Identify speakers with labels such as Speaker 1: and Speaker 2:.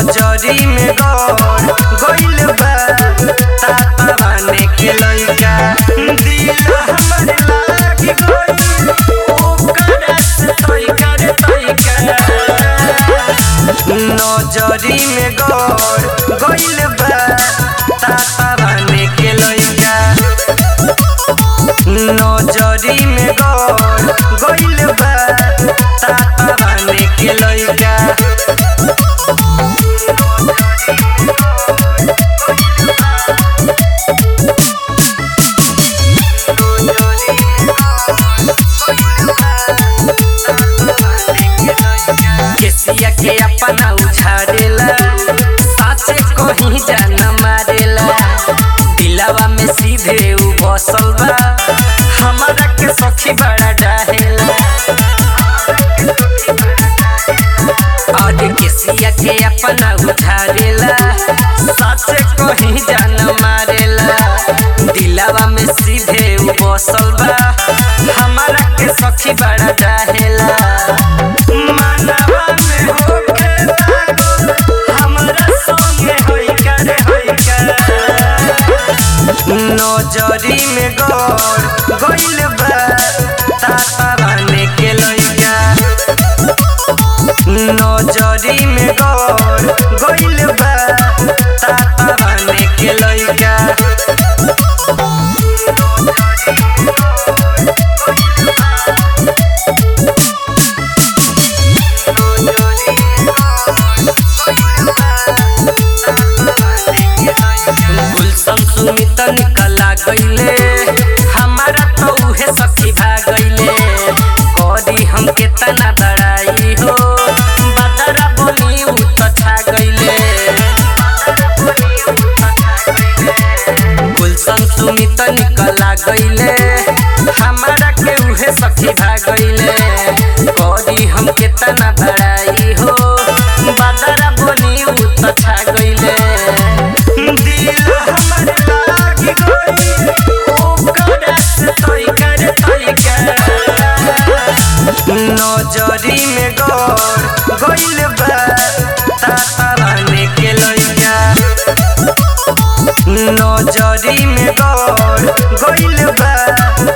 Speaker 1: नजरी में गौर गइल बा ताता बने के लइका दिल हमर लाग गइल ओकरा से तइका रे तइका नजरी में गौर गइल बा ताता बने के लइका नजरी में गौर गइल बा ताता बने के लइका केसिया के अपना उछाड़ेला साचे कहीं जाना मारेला दिलावा में सीधे उ बसल बा हमारा के सखी बड़ा डाहेला और केसिया के अपना उछाड़ेला साचे कहीं जाना मारेला दिलावा में सीधे उ बसल बा हमारा के सखी बड़ा डाहेला मानवा में होके लागल हमरा संगे होई करे नजरी में गौर गइल बा ताता बने के लइका नजरी में गौर गइल बा ताता बने के लइका गुलशन सुमित निकला गइले हमारा तो उहे सखी भागइले करी हम केतना बड़ाई हो बदरा बनी उ त छा गइले गुलशन सुमित निकला गइले हमारा के उहे सखी भागइले करी हम केतना बड़ाई हो बदरा बनी उ त छा गइले दिल हमर लाग गइल ओकरा से तइका रे तइका नजरी में गौर गइल बा ताता बने के लइका नजरी में गौर गइल बा